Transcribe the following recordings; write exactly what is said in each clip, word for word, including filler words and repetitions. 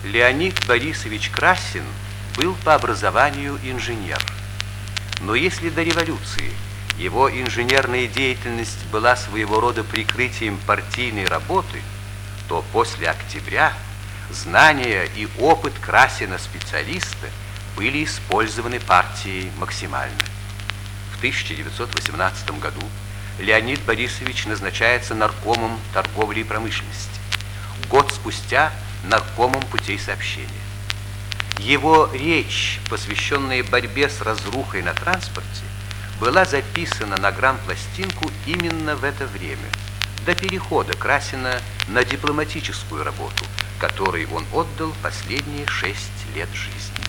Леонид Борисович Красин был по образованию инженер. Но если до революции его инженерная деятельность была своего рода прикрытием партийной работы, то после октября знания и опыт Красина-специалиста были использованы партией максимально. В тысяча девятьсот восемнадцатом году Леонид Борисович назначается наркомом торговли и промышленности. Год спустя наркомом путей сообщения. Его речь, посвященная борьбе с разрухой на транспорте, была записана на грампластинку именно в это время, до перехода Красина на дипломатическую работу, которой он отдал последние шесть лет жизни.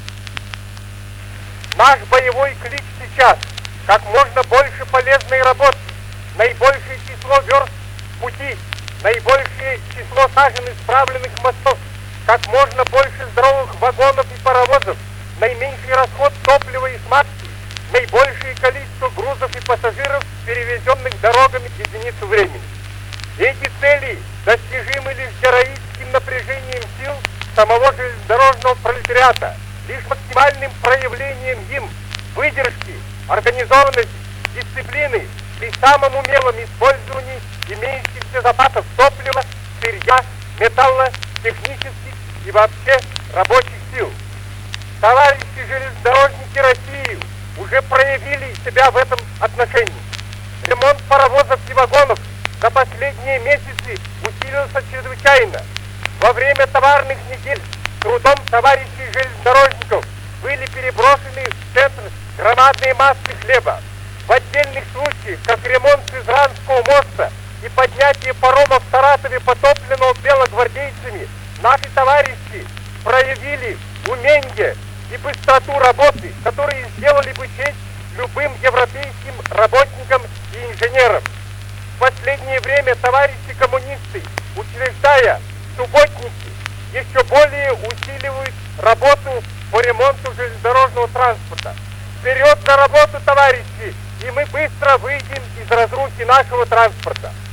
Наш боевой клич сейчас: как можно больше полезной работы, наибольшее число верст пути, наибольшее число сажен исправленных мостов, как можно больше здоровых вагонов и паровозов, наименьший расход топлива и смазки, наибольшее количество грузов и пассажиров, перевезенных дорогами в единицу времени. Эти цели достижимы лишь героическим напряжением сил самого железнодорожного пролетариата, лишь максимальным проявлением им выдержки, организованности, дисциплины при самом умелом использовании имеющихся запасов топлива, сырья, металла, технических и вообще рабочих сил. Товарищи железнодорожники России уже проявили себя в этом отношении. Ремонт паровозов и вагонов за последние месяцы усилился чрезвычайно. Во время товарных недель трудом товарищей железнодорожников были переброшены в центр громадные массы хлеба. В отдельных случаях, как ремонт Сызранского моста и поднятие парома в Саратове, потопленного белогвардейцами, наши товарищи проявили умение и быстроту работы, которые сделали бы честь любым европейским работникам и инженерам. В последнее время товарищи коммунисты, учреждая субботники, еще более усиливают работу по ремонту железнодорожного транспорта. Вперед на работу, товарищи, и мы быстро выйдем из разрухи нашего транспорта.